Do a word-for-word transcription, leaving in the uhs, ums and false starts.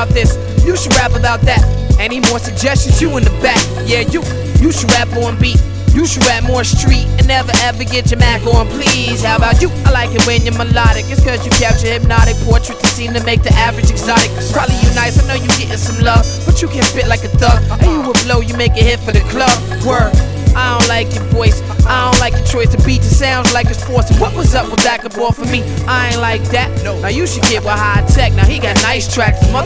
about this, you should rap about that. Any more suggestions, you in the back. Yeah, you, you should rap on beat. You should rap more street and never ever get your Mac on, please. How about you? I like it when you're melodic. It's cause you capture hypnotic portrait to seem to make the average exotic. Probably you nice, I know you getting some love, but you can spit like a thug. And you a blow, you make a hit for the club. Word, I don't like your voice, I don't like your choice of beat. It sounds like it's forced. What was up with that ball for me? I ain't like that. Now you should get with High Tech. Now he got nice tracks.